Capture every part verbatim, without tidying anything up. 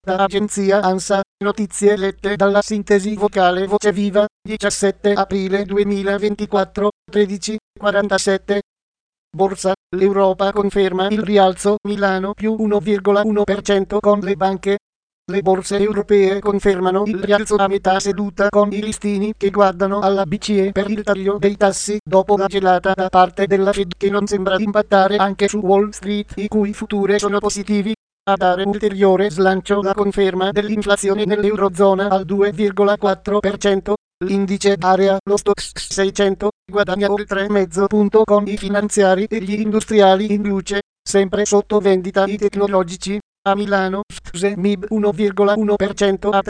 Da agenzia ANSA, notizie lette dalla sintesi vocale Voce Viva, diciassette aprile duemilaventiquattro, tredici e quarantasette. Borsa, l'Europa conferma il rialzo, Milano più uno virgola uno per cento con le banche. Le borse europee confermano il rialzo a metà seduta con i listini che guardano alla B C E per il taglio dei tassi dopo la gelata da parte della Fed che non sembra impattare anche su Wall Street, i cui futuri sono positivi. A dare ulteriore slancio la conferma dell'inflazione nell'Eurozona al due virgola quattro per cento. L'indice area, lo Stoxx seicento, guadagna oltre mezzo punto con i finanziari e gli industriali in luce, sempre sotto vendita i tecnologici. A Milano, F T S E M I B uno virgola uno per cento a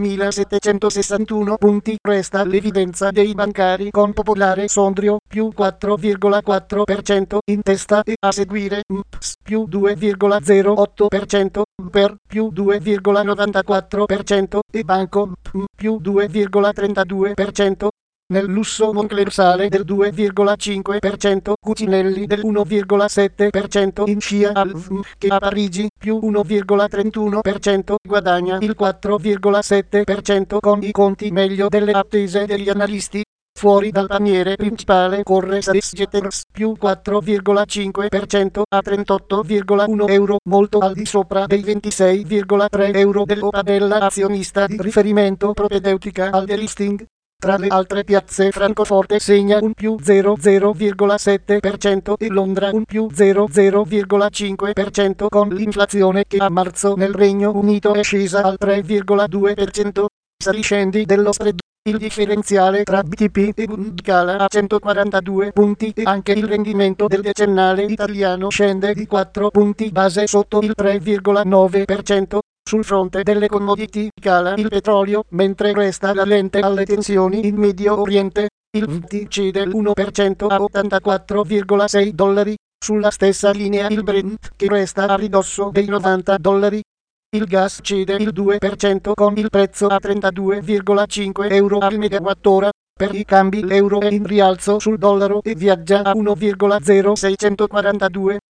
trentatremilasettecentosessantuno punti, resta l'evidenza dei bancari con Popolare Sondrio più quattro virgola quattro per cento in testa e a seguire M P S più due virgola zero otto per cento, Per più due virgola novantaquattro per cento e Banco P M più due virgola trentadue per cento. Nel lusso Moncler sale del due virgola cinque per cento, Cucinelli del uno virgola sette per cento in scia al V M, che a Parigi più uno virgola trentuno per cento guadagna il quattro virgola sette per cento con i conti meglio delle attese degli analisti. Fuori dal paniere principale corre SatisJeters più quattro virgola cinque per cento a trentotto virgola uno euro, molto al di sopra dei ventisei virgola tre euro dell'O P A della azionista di riferimento propedeutica al delisting. Tra le altre piazze Francoforte segna un più zero virgola sette per cento e Londra un più zero virgola cinque per cento con l'inflazione che a marzo nel Regno Unito è scesa al tre virgola due per cento. Saliscendi dello spread. Il differenziale tra B T P e Bund cala a centoquarantadue punti e anche il rendimento del decennale italiano scende di quattro punti base sotto il tre virgola nove per cento. Sul fronte delle commodity cala il petrolio, mentre resta la lente alle tensioni in Medio Oriente. Il V T cede l'uno per cento a ottantaquattro virgola sei dollari. Sulla stessa linea il Brent, che resta a ridosso dei novanta dollari. Il gas cede il due per cento con il prezzo a trentadue virgola cinque euro al megawattora. Per i cambi l'euro è in rialzo sul dollaro e viaggia a uno virgola zero seicentoquarantadue.